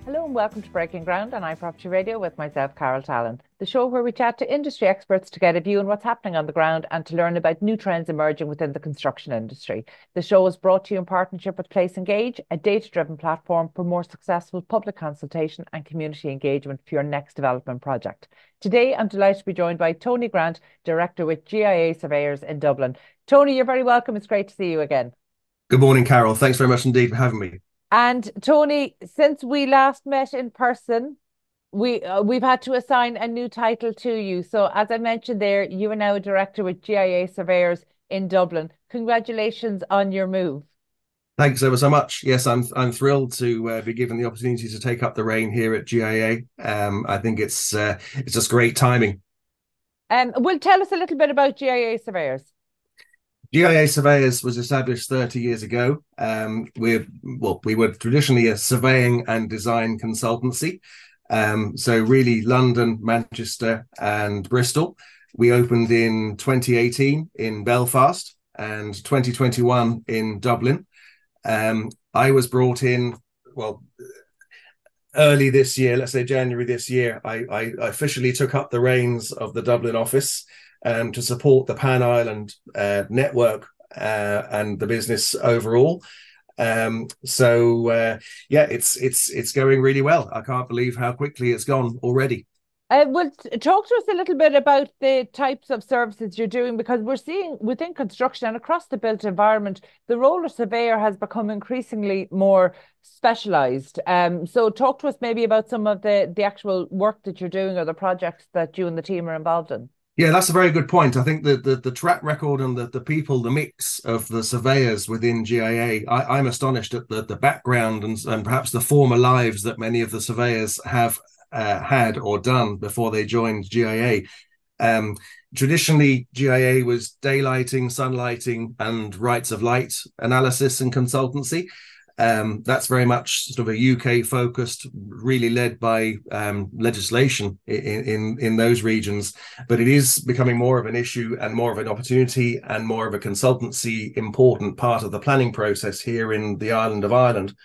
Hello and welcome to Breaking Ground on iProperty Radio with myself, Carol Tallon, the show where we chat to industry experts to get a view on what's happening on the ground and to learn about new trends emerging within the construction industry. The show is brought to you in partnership with Place Engage, a data-driven platform for more successful public consultation and community engagement for your next development project. Today, I'm delighted to be joined by Tony Grant, Director with GIA Surveyors in Dublin. Tony, you're very welcome. It's great to see you again. Good morning, Carol. Thanks very much indeed for having me. And Tony, since we last met in person, we've had to assign a new title to you. So as I mentioned there, you are now a director with GIA Surveyors in Dublin. Congratulations on your move. Thanks ever so much. Yes, I'm thrilled to be given the opportunity to take up the reign here at GIA. I think it's just great timing. Will tell us a little bit about GIA Surveyors. GIA Surveyors was established 30 years ago. We were traditionally a surveying and design consultancy. So really London, Manchester and Bristol. We opened in 2018 in Belfast and 2021 in Dublin. I was brought in, early this year, let's say January this year. I officially took up the reins of the Dublin office to support the Pan Island network and the business overall. It's going really well. I can't believe how quickly it's gone already. Talk to us a little bit about the types of services you're doing, because we're seeing within construction and across the built environment, the role of surveyor has become increasingly more specialised. So talk to us maybe about some of the actual work that you're doing or the projects that you and the team are involved in. Yeah, that's a very good point. I think that the track record and the people, the mix of the surveyors within GIA, I'm astonished at the background and perhaps the former lives that many of the surveyors have had or done before they joined GIA. Traditionally, GIA was daylighting, sunlighting, and rights of light analysis and consultancy. That's very much sort of a UK focused, really led by legislation in those regions. But it is becoming more of an issue and more of an opportunity and more of a consultancy important part of the planning process here in the island of Ireland.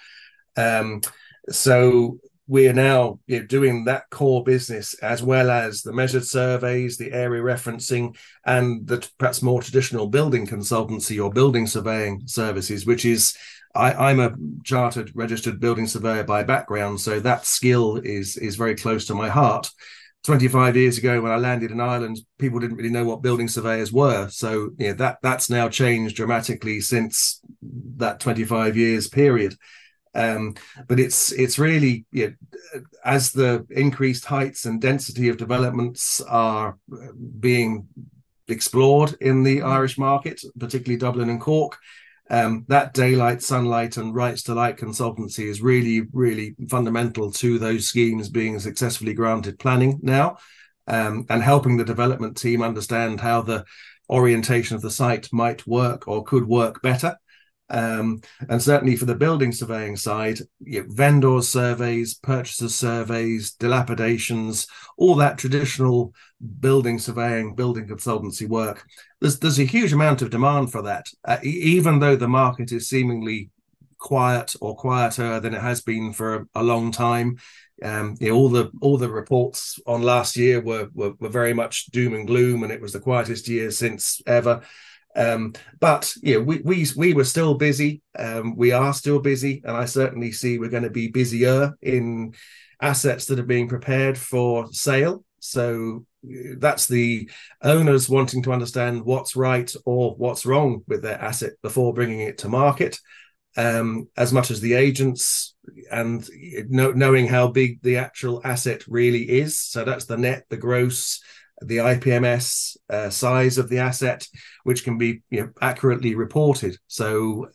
So we are now doing that core business as well as the measured surveys, the area referencing, and the perhaps more traditional building consultancy or building surveying services, which is I'm a chartered registered building surveyor by background, so that skill is very close to my heart. 25 years ago, when I landed in Ireland, people didn't really know what building surveyors were. So that's now changed dramatically since that 25 years period. But it's really, as the increased heights and density of developments are being explored in the Irish market, particularly Dublin and Cork, that daylight, sunlight, and rights to light consultancy is really, really fundamental to those schemes being successfully granted planning now, and helping the development team understand how the orientation of the site might work or could work better. And certainly for the building surveying side, vendor surveys, purchaser surveys, dilapidations, all that traditional building surveying, building consultancy work. There's a huge amount of demand for that, even though the market is seemingly quiet or quieter than it has been for a long time. All the reports on last year were very much doom and gloom, and it was the quietest year since ever. But we were still busy. We are still busy, and I certainly see we're going to be busier in assets that are being prepared for sale. So that's the owners wanting to understand what's right or what's wrong with their asset before bringing it to market, as much as the agents and knowing how big the actual asset really is. So that's the net, the gross, the IPMS size of the asset, which can be accurately reported. So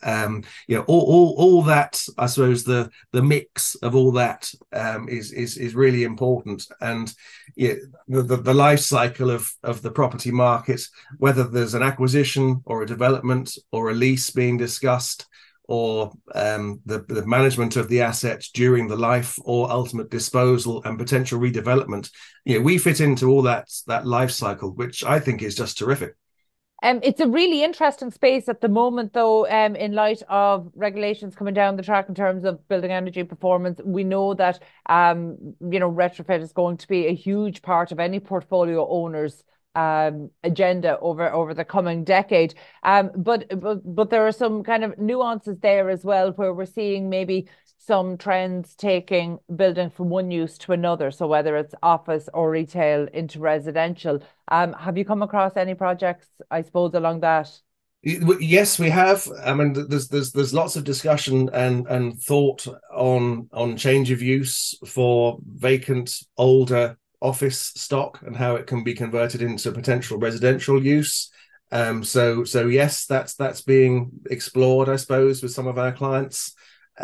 all that, I suppose the mix of all that is really important. And the life cycle of the property market, whether there's an acquisition or a development or a lease being discussed, or the management of the assets during the life or ultimate disposal and potential redevelopment. We fit into all that life cycle, which I think is just terrific. It's a really interesting space at the moment, though, in light of regulations coming down the track in terms of building energy performance. We know that, retrofit is going to be a huge part of any portfolio owner's agenda over the coming decade. But there are some kind of nuances there as well, where we're seeing maybe some trends taking building from one use to another. So whether it's office or retail into residential, have you come across any projects, I suppose, along that? Yes, we have. I mean, there's lots of discussion and thought on change of use for vacant older office stock and how it can be converted into potential residential use. So yes, that's being explored, I suppose, with some of our clients.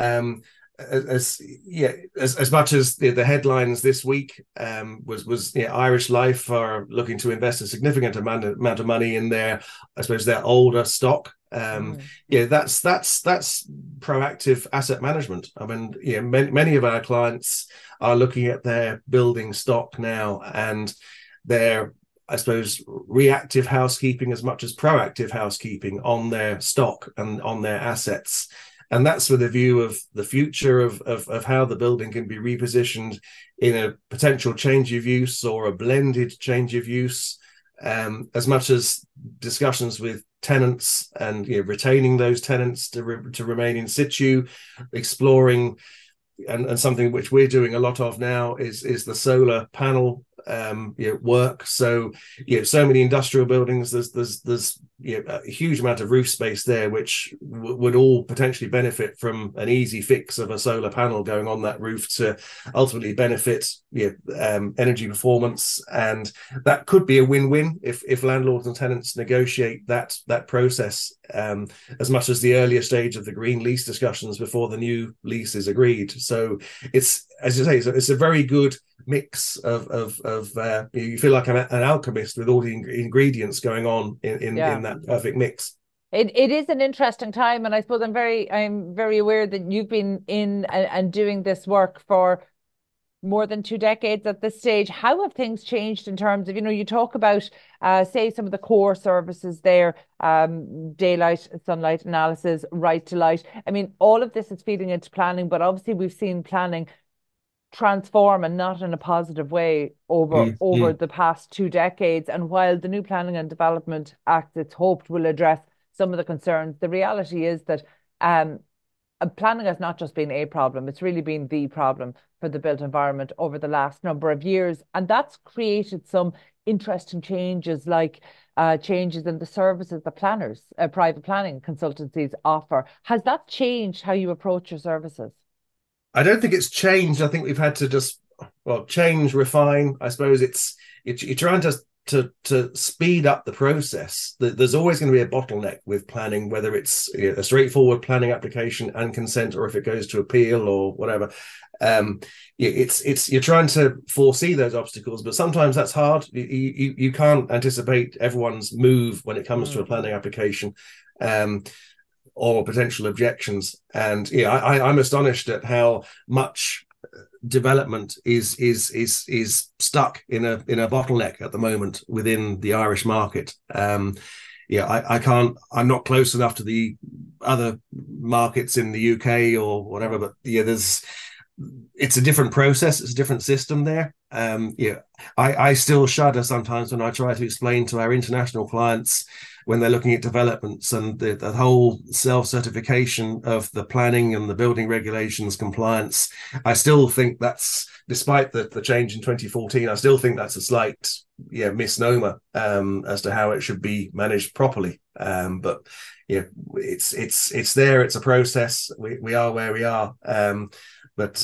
As much as the headlines this week was Irish Life are looking to invest a significant amount of money in their, I suppose, their older stock. That's proactive asset management. I mean, many of our clients are looking at their building stock now, and their, I suppose, reactive housekeeping as much as proactive housekeeping on their stock and on their assets. And that's with a view of the future of how the building can be repositioned in a potential change of use or a blended change of use, as much as discussions with tenants and retaining those tenants to remain in situ, exploring, and something which we're doing a lot of now is the solar panel work. So so many industrial buildings, there's a huge amount of roof space there, which would all potentially benefit from an easy fix of a solar panel going on that roof to ultimately benefit energy performance. And that could be a win-win if landlords and tenants negotiate that process, as much as the earlier stage of the green lease discussions before the new lease is agreed. So it's, as you say, it's a very good mix of you feel like an alchemist with all the ingredients going on in that perfect mix. It is an interesting time, and I suppose I'm very aware that you've been in and doing this work for more than 2 decades at this stage. How have things changed in terms of, you talk about, say, some of the core services there, daylight, sunlight analysis, right to light. I mean, all of this is feeding into planning, but obviously we've seen planning transform, and not in a positive way, over the past 2 decades. And while the new Planning and Development Act, it's hoped, will address some of the concerns, the reality is that planning has not just been a problem, it's really been the problem for the built environment over the last number of years. And that's created some interesting changes, like changes in the services that planners, private planning consultancies offer. Has that changed how you approach your services? I don't think it's changed. I think we've had to just change, refine. I suppose you're trying to speed up the process. There's always going to be a bottleneck with planning, whether it's a straightforward planning application and consent, or if it goes to appeal or whatever. It's you're trying to foresee those obstacles, but sometimes that's hard. You can't anticipate everyone's move when it comes to a planning application. Or potential objections. And I'm astonished at how much development is stuck in a bottleneck at the moment within the Irish market. I can't. I'm not close enough to the other markets in the UK or whatever, but it's a different process. It's a different system there. I still shudder sometimes when I try to explain to our international clients, when they're looking at developments and the whole self-certification of the planning and the building regulations compliance. I still think that's, despite the change in 2014, I still think that's a slight misnomer as to how it should be managed properly. But it's there. It's a process. We are where we are. It's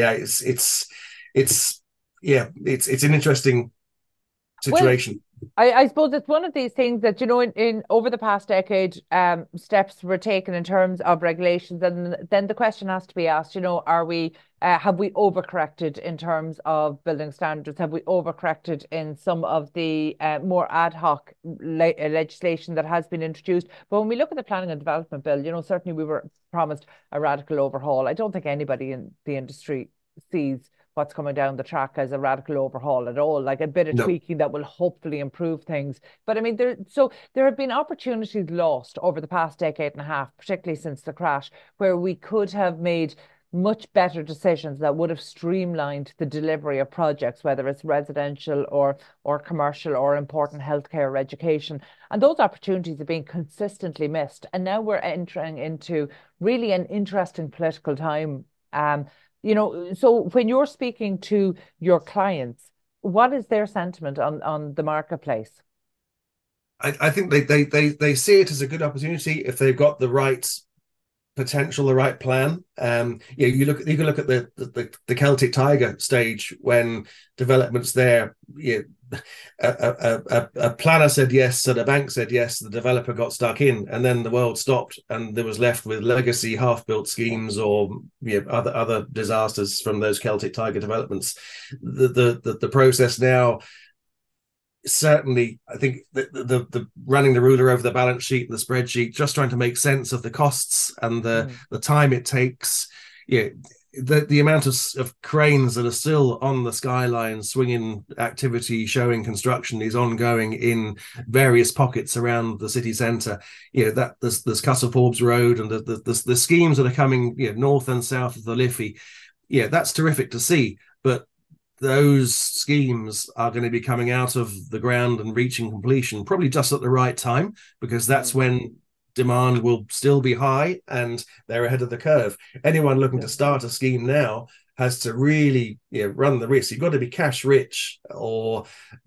an interesting situation. I suppose it's one of these things that, in over the past decade, steps were taken in terms of regulations, and then the question has to be asked, have we overcorrected in terms of building standards? Have we overcorrected in some of the more ad hoc legislation that has been introduced? But when we look at the Planning and Development Bill, certainly we were promised a radical overhaul. I don't think anybody in the industry sees what's coming down the track as a radical overhaul at all, like a bit of No. tweaking that will hopefully improve things. But I mean, there have been opportunities lost over the past decade and a half, particularly since the crash, where we could have made much better decisions that would have streamlined the delivery of projects, whether it's residential or commercial or important healthcare or education. And those opportunities are being consistently missed. And now we're entering into really an interesting political time. So when you're speaking to your clients, what is their sentiment on the marketplace? I think they see it as a good opportunity if they've got the right potential, the right plan. You can look at the Celtic Tiger stage when developments there. A planner said yes, and a bank said yes. The developer got stuck in, and then the world stopped, and there was left with legacy half-built schemes or other disasters from those Celtic Tiger developments. The process now, certainly, I think the running the ruler over the balance sheet and the spreadsheet, just trying to make sense of the costs and the time it takes. The amount of cranes that are still on the skyline, swinging activity, showing construction is ongoing in various pockets around the city centre. That there's Castle Forbes Road and the schemes that are coming north and south of the Liffey. That's terrific to see, but those schemes are going to be coming out of the ground and reaching completion probably just at the right time, because that's when demand will still be high and they're ahead of the curve. Anyone looking to start a scheme now has to really run the risk. You've got to be cash rich, or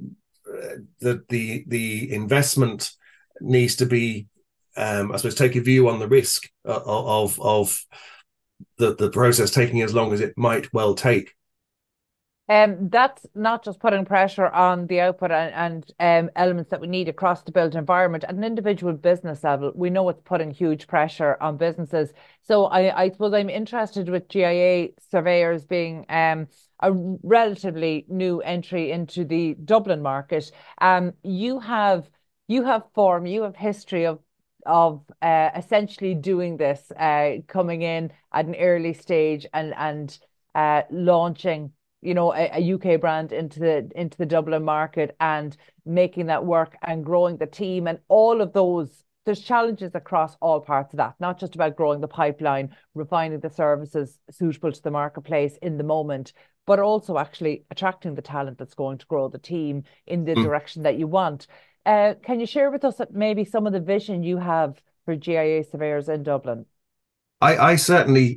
the investment needs to be, I suppose, take a view on the risk of the process taking as long as it might well take. That's not just putting pressure on the output and elements that we need across the built environment. At an individual business level, we know it's putting huge pressure on businesses. So I suppose I'm interested with GIA surveyors being a relatively new entry into the Dublin market. You have form, you have history of essentially doing this, coming in at an early stage and launching a UK brand into the Dublin market and making that work and growing the team and all of those. There's challenges across all parts of that, not just about growing the pipeline, refining the services suitable to the marketplace in the moment, but also actually attracting the talent that's going to grow the team in the direction that you want. Can you share with us maybe some of the vision you have for GIA surveyors in Dublin? I certainly,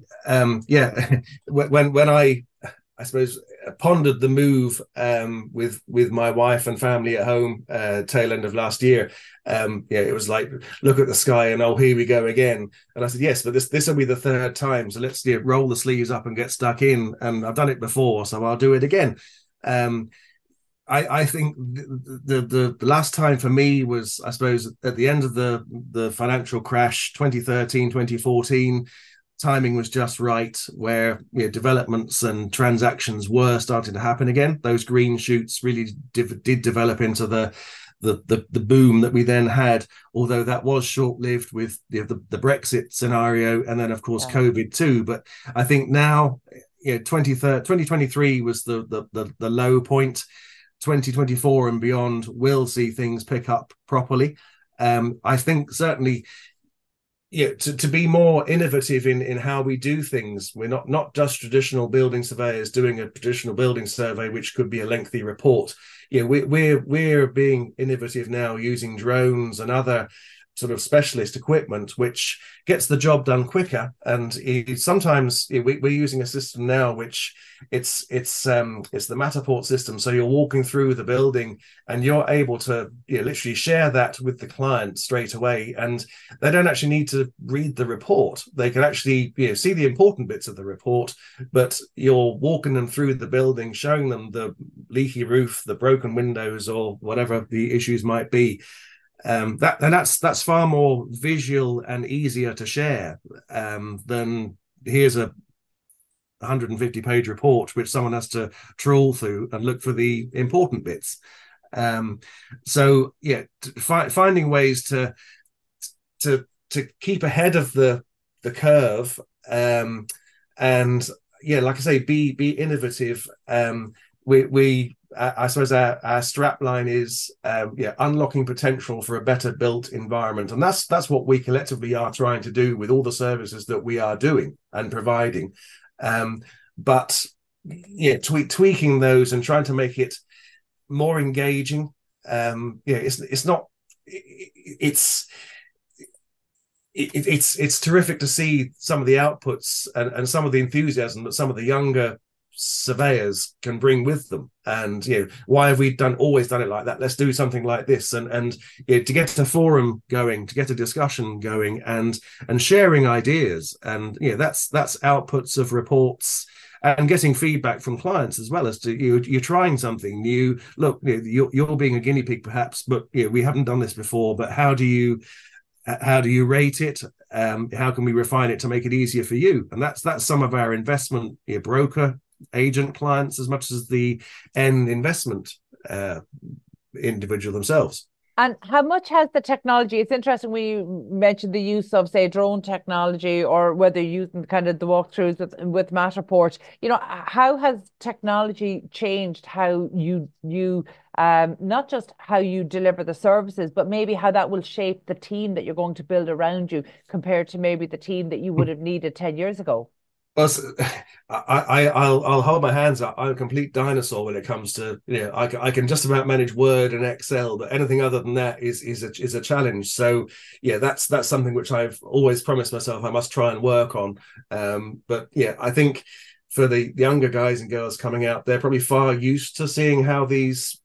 when I suppose pondered the move with my wife and family at home tail end of last year. It was like, look at the sky and here we go again. And I said, yes, but this will be the third time. So let's roll the sleeves up and get stuck in. And I've done it before, so I'll do it again. I think the last time for me was, I suppose, at the end of the financial crash, 2013, 2014. Timing was just right, where developments and transactions were starting to happen again. Those green shoots really did develop into the boom that we then had, although that was short-lived with the Brexit scenario and then of course COVID too. But I think now 2023 was the low point. 2024 and beyond will see things pick up properly. I think certainly to be more innovative in how we do things. We're not just traditional building surveyors doing a traditional building survey, which could be a lengthy report. We're being innovative now, using drones and other sort of specialist equipment, which gets the job done quicker. And sometimes we're using a system now, which it's the Matterport system. So you're walking through the building and you're able to literally share that with the client straight away. And they don't actually need to read the report. They can actually see the important bits of the report, but you're walking them through the building, showing them the leaky roof, the broken windows, or whatever the issues might be. That's far more visual and easier to share than here's a 150-page report which someone has to trawl through and look for the important bits. Finding ways to keep ahead of the curve, and yeah, like I say, be innovative. We I suppose our strap line is unlocking potential for a better built environment, and that's what we collectively are trying to do with all the services that we are doing and providing. But yeah, tweaking those and trying to make it more engaging. It's not. It's terrific to see some of the outputs and some of the enthusiasm that some of the younger surveyors can bring with them. And why have we always done it like that? Let's do something like this. And to get a forum going, to get a discussion going, and sharing ideas, and that's outputs of reports and getting feedback from clients as well as to you're trying something new. Look, you're being a guinea pig perhaps, but we haven't done this before. But how do you rate it? How can we refine it to make it easier for you? And that's some of our investment broker agent clients as much as the end investment individual themselves. And how much has the technology? It's interesting we mentioned the use of, say, drone technology, or whether you're using kind of the walkthroughs with Matterport. How has technology changed how you not just how you deliver the services, but maybe how that will shape the team that you're going to build around you compared to maybe the team that you would have needed 10 years ago? Well, I'll hold my hands up. I'm a complete dinosaur when it comes to I can just about manage Word and Excel, but anything other than that is a challenge. So yeah, that's something which I've always promised myself I must try and work on. But yeah, I think for the younger guys and girls coming out, they're probably far used to seeing how these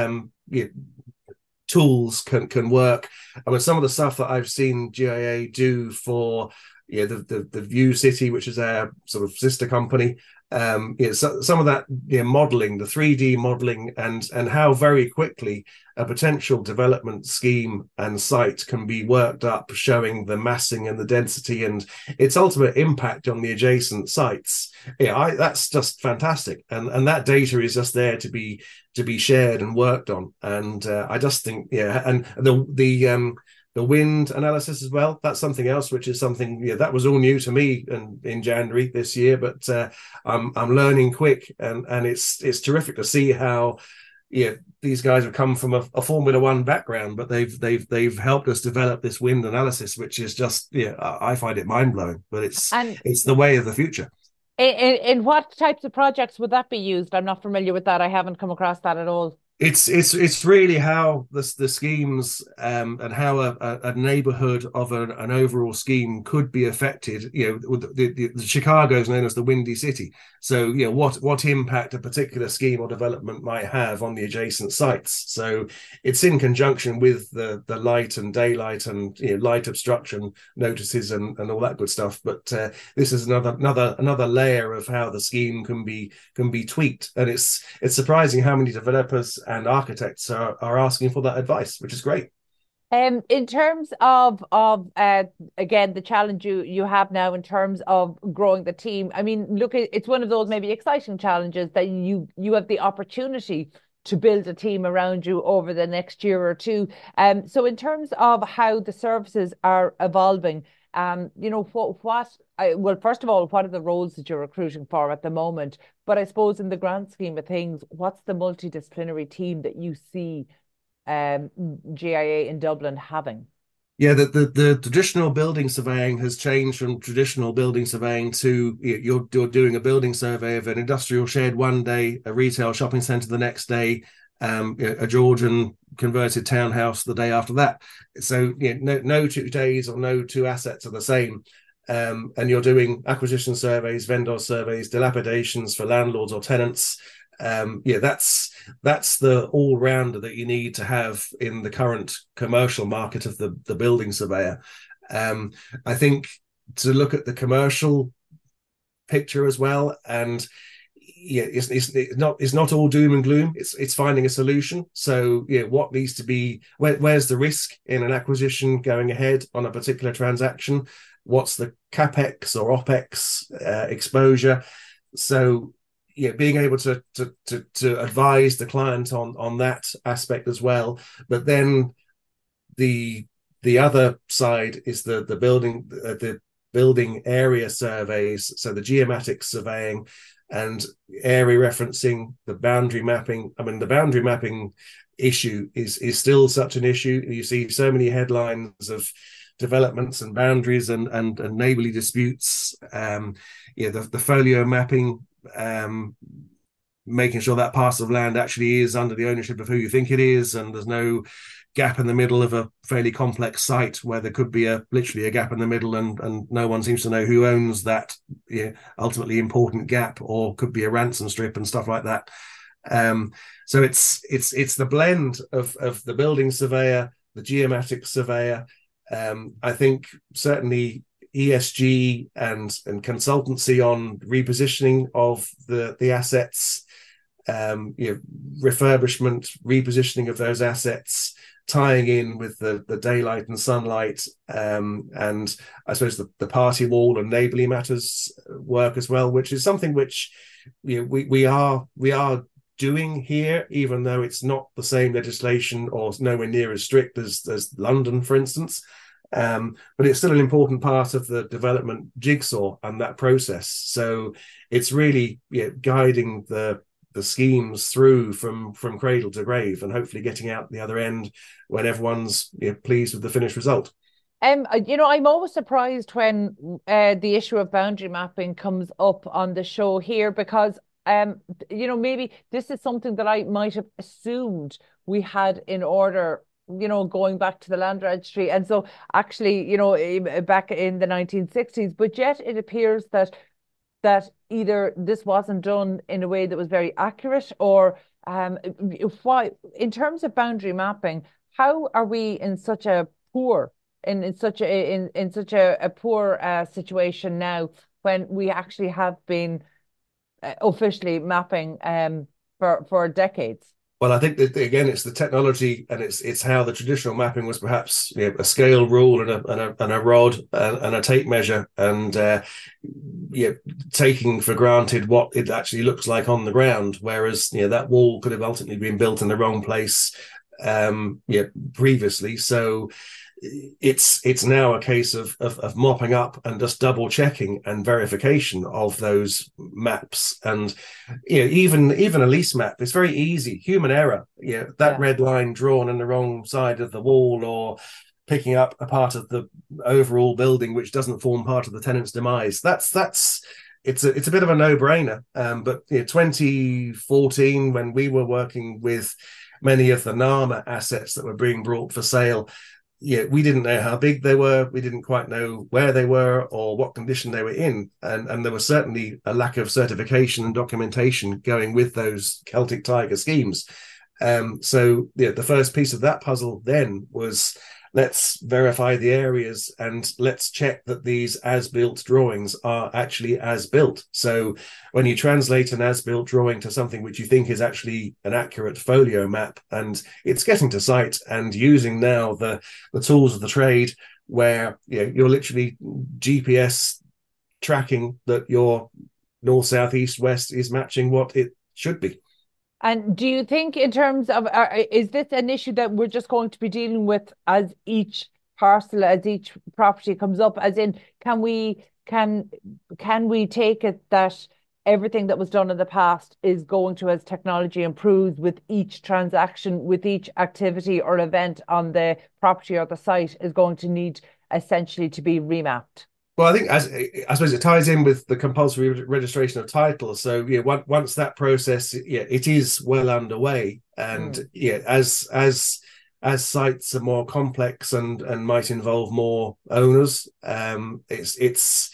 tools can work. I mean, some of the stuff that I've seen GIA do for the View City, which is our sort of sister company. So some of that modeling, the 3D modeling, and how very quickly a potential development scheme and site can be worked up, showing the massing and the density and its ultimate impact on the adjacent sites. That's just fantastic, and that data is just there to be shared and worked on. And I just think and the wind analysis as well. That's something else, which is something that was all new to me in January this year. But I'm learning quick, and it's terrific to see how these guys have come from a Formula One background, but they've helped us develop this wind analysis, which is just I find it mind blowing. But it's the way of the future. In what types of projects would that be used? I'm not familiar with that. I haven't come across that at all. It's really how the schemes and how a neighborhood of an overall scheme could be affected. The Chicago is known as the Windy City. So what impact a particular scheme or development might have on the adjacent sites. So it's in conjunction with the light and daylight and light obstruction notices and all that good stuff. But this is another layer of how the scheme can be tweaked, and it's surprising how many developers and architects are asking for that advice, which is great. In terms of again, the challenge you have now in terms of growing the team. I mean, look, it's one of those maybe exciting challenges that you have the opportunity to build a team around you over the next year or two. So in terms of how the services are evolving, well, first of all, what are the roles that you're recruiting for at the moment? But I suppose in the grand scheme of things, what's the multidisciplinary team that you see GIA in Dublin having? Yeah, the traditional building surveying has changed from traditional building surveying to you're doing a building survey of an industrial shed one day, a retail shopping centre the next day, a Georgian converted townhouse the day after that. So no 2 days or no 2 assets are the same. And you're doing acquisition surveys, vendor surveys, dilapidations for landlords or tenants. That's the all-rounder that you need to have in the current commercial market of the building surveyor. I think to look at the commercial picture as well, and it's not all doom and gloom. It's finding a solution. So what needs to be where's the risk in an acquisition going ahead on a particular transaction? What's the capex or opex exposure? So being able to advise the client on that aspect as well. But then the other side is the building building area surveys, so the geomatic surveying and area referencing, the boundary mapping. I mean, the boundary mapping issue is still such an issue. You see so many headlines of developments and boundaries and neighbourly disputes. The folio mapping, making sure that parcel of land actually is under the ownership of who you think it is, and there's no gap in the middle of a fairly complex site where there could be literally a gap in the middle, and no one seems to know who owns that ultimately important gap, or could be a ransom strip and stuff like that. So it's the blend of the building surveyor, the geomatic surveyor. I think certainly ESG and consultancy on repositioning of the assets, refurbishment, repositioning of those assets, tying in with the daylight and sunlight, and I suppose the party wall and neighbourly matters work as well, which is something which we are doing here, even though it's not the same legislation or nowhere near as strict as London, for instance. But it's still an important part of the development jigsaw and that process. So it's really guiding the schemes through from cradle to grave, and hopefully getting out the other end when everyone's pleased with the finished result. I'm always surprised when the issue of boundary mapping comes up on the show here, because maybe this is something that I might have assumed we had in order, going back to the land registry. And so actually, back in the 1960s, but yet it appears that either this wasn't done in a way that was very accurate, or why, in terms of boundary mapping, how are we in such a poor poor situation now, when we actually have been officially mapping for decades? Well, I think that again, it's the technology, and it's how the traditional mapping was perhaps a scale rule and a rod and a tape measure, and taking for granted what it actually looks like on the ground. Whereas that wall could have ultimately been built in the wrong place previously. So it's now a case of mopping up and just double checking and verification of those maps. And even a lease map, it's very easy, human error, red line drawn in the wrong side of the wall, or picking up a part of the overall building which doesn't form part of the tenant's demise. It's a bit of a no-brainer. But 2014, when we were working with many of the NAMA assets that were being brought for sale, we didn't know how big they were. We didn't quite know where they were or what condition they were in. And there was certainly a lack of certification and documentation going with those Celtic Tiger schemes. So the first piece of that puzzle then was, let's verify the areas and let's check that these as-built drawings are actually as-built. So when you translate an as-built drawing to something which you think is actually an accurate folio map, and it's getting to site and using now the tools of the trade, where you're literally GPS tracking that your north, south, east, west is matching what it should be. And do you think, in terms of, is this an issue that we're just going to be dealing with as each parcel, as each property comes up? As in, can we take it that everything that was done in the past is going to, as technology improves, with each transaction, with each activity or event on the property or the site, is going to need essentially to be remapped? Well, I think, I suppose it ties in with the compulsory registration of titles. So once that process, it is well underway, and as sites are more complex and might involve more owners, it's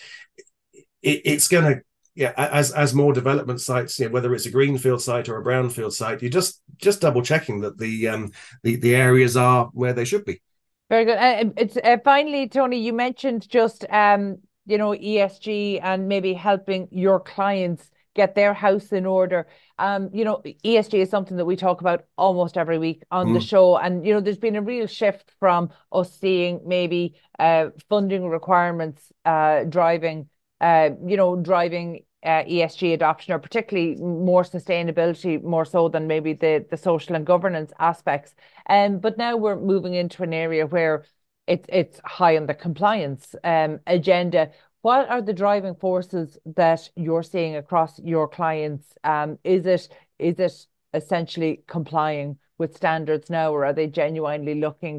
going to, as more development sites, whether it's a greenfield site or a brownfield site, you just double checking that the areas are where they should be. Very good. It's finally, Tony, you mentioned just ESG and maybe helping your clients get their house in order. ESG is something that we talk about almost every week on the show, and there's been a real shift from us seeing maybe funding requirements driving ESG adoption, or particularly more sustainability, more so than maybe the social and governance aspects. But now we're moving into an area where it's high on the compliance agenda. What are the driving forces that you're seeing across your clients? Is it essentially complying with standards now, or are they genuinely looking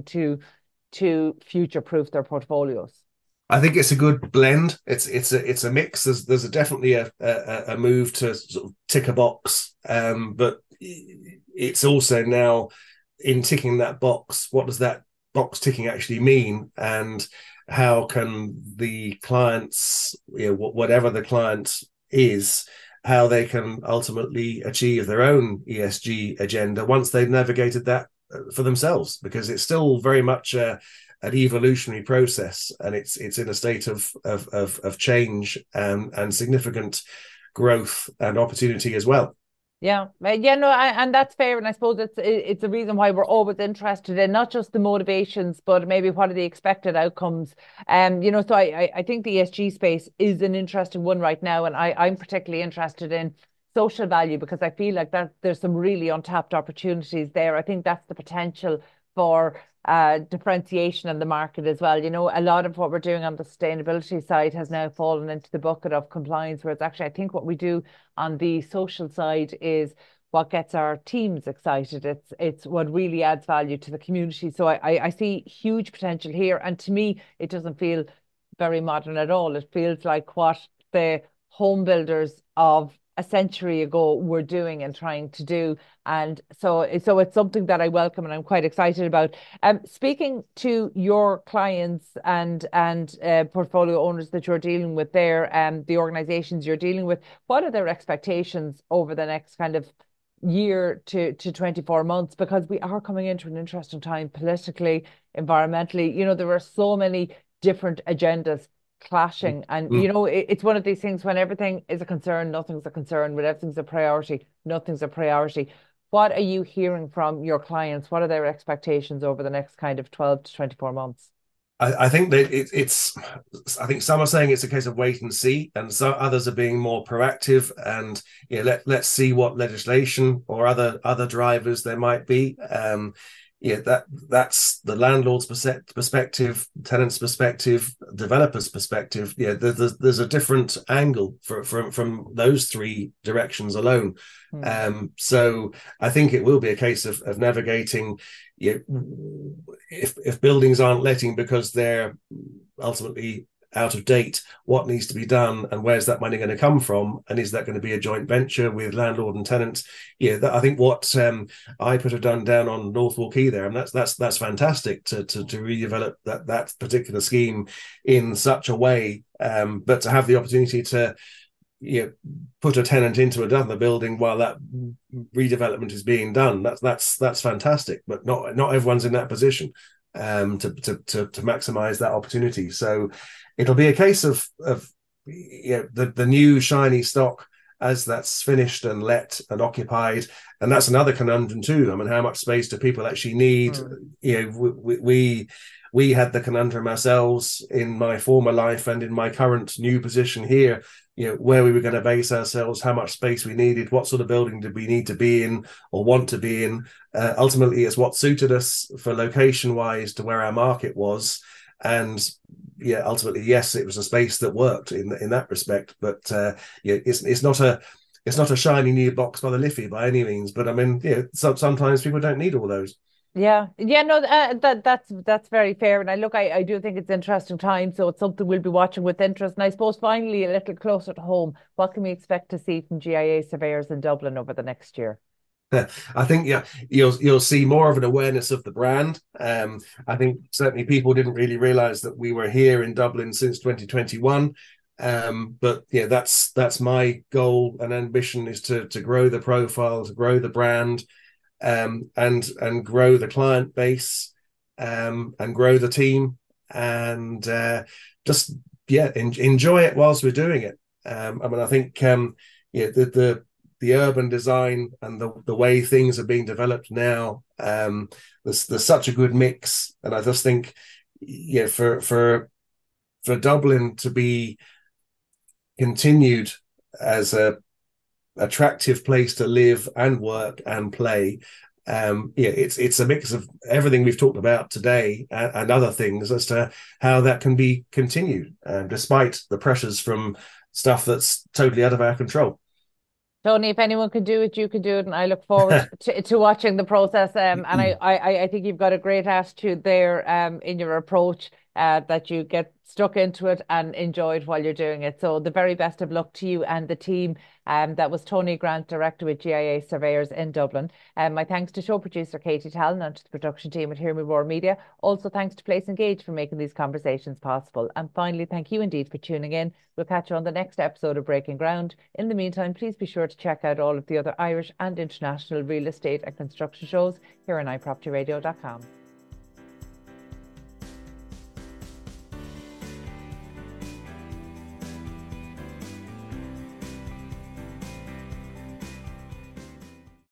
to future-proof their portfolios? I think it's a good blend. It's a mix. There's definitely a move to sort of tick a box, but it's also now in ticking that box. What does that box ticking actually mean, and how can the clients, whatever the client is, how they can ultimately achieve their own ESG agenda once they've navigated that for themselves, because it's still very much an evolutionary process, and it's in a state of change and significant growth and opportunity as well. Yeah, no, and that's fair. And I suppose it's a reason why we're always interested in not just the motivations, but maybe what are the expected outcomes. So I think the ESG space is an interesting one right now, and I'm particularly interested in social value because I feel like that there's some really untapped opportunities there. I think that's the potential for differentiation in the market as well. A lot of what we're doing on the sustainability side has now fallen into the bucket of compliance, whereas actually I think what we do on the social side is what gets our teams excited. It's what really adds value to the community. So I see huge potential here. And to me, it doesn't feel very modern at all. It feels like what the home builders of a century ago were doing and trying to do. And so it's something that I welcome and I'm quite excited about. Speaking to your clients and portfolio owners that you're dealing with there, and the organizations you're dealing with, what are their expectations over the next kind of year to 24 months? Because we are coming into an interesting time politically, environmentally. There are so many different agendas clashing. And, Mm. it's one of these things when everything is a concern, nothing's a concern. When everything's a priority, nothing's a priority. What are you hearing from your clients? What are their expectations over the next kind of 12 to 24 months? I think that it's. I think some are saying it's a case of wait and see, and so others are being more proactive. And let's see what legislation or other drivers there might be. That's the landlord's perspective, tenant's perspective, developer's perspective. There's a different angle from those three directions alone. So I think it will be a case of navigating. If buildings aren't letting because they're ultimately out of date, what needs to be done, and where's that money going to come from, and is that going to be a joint venture with landlord and tenants? I think what I put have done down on Northwell Quay there, and that's fantastic to redevelop that particular scheme in such a way, but to have the opportunity to put a tenant into another building while that redevelopment is being done, that's fantastic. But not everyone's in that position to maximize that opportunity. So it'll be a case of the new shiny stock as that's finished and let and occupied, and that's another conundrum too. I mean, how much space do people actually need? We had the conundrum ourselves in my former life and in my current new position here, where we were going to base ourselves, how much space we needed, what sort of building did we need to be in or want to be in. Ultimately, it's what suited us for location-wise to where our market was. And ultimately, yes, it was a space that worked in that respect. But it's not a shiny new box by the Liffey by any means. But I mean, sometimes people don't need all those. No, that's very fair. And I do think it's interesting time, so it's something we'll be watching with interest. And I suppose finally, a little closer to home, what can we expect to see from GIA surveyors in Dublin over the next year? I think you'll see more of an awareness of the brand. I think certainly people didn't really realise that we were here in Dublin since 2021. But that's my goal and ambition, is to grow the profile, to grow the brand, and grow the client base, and grow the team, and just enjoy it whilst we're doing it. I think the urban design and the way things are being developed now, there's such a good mix, and I just think for Dublin to be continued as a attractive place to live and work and play, Yeah, it's a mix of everything we've talked about today and other things as to how that can be continued, despite the pressures from stuff that's totally out of our control. Tony, if anyone can do it, you can do it, and I look forward to watching the process. And I think you've got a great attitude there in your approach, that you get stuck into it and enjoy it while you're doing it. So the very best of luck to you and the team. That was Tony Grant, Director with GIA Surveyors in Dublin. My thanks to show producer Katie Talon and to the production team at Hear Me Roar Media. Also thanks to Place Engage for making these conversations possible. And finally, thank you indeed for tuning in. We'll catch you on the next episode of Breaking Ground. In the meantime, please be sure to check out all of the other Irish and international real estate and construction shows here on iPropertyRadio.com.